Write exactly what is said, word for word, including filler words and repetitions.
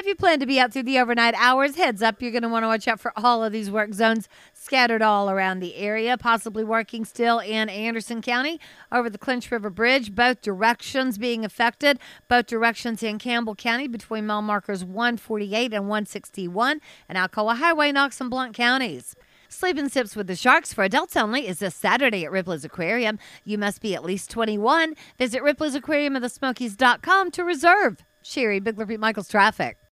If you plan to be out through the overnight hours, heads up, you're going to want to watch out for all of these work zones scattered all around the area, possibly working still in Anderson County over the Clinch River Bridge, both directions being affected, both directions in Campbell County between mile markers one forty-eight and one sixty-one, and Alcoa Highway, Knox and Blount counties. Sleep and Sips with the Sharks for adults only is this Saturday at Ripley's Aquarium. You must be at least twenty-one. Visit Ripley's Aquarium of the Smokies dot com to reserve. Sherry, Big Pete Michaels Traffic.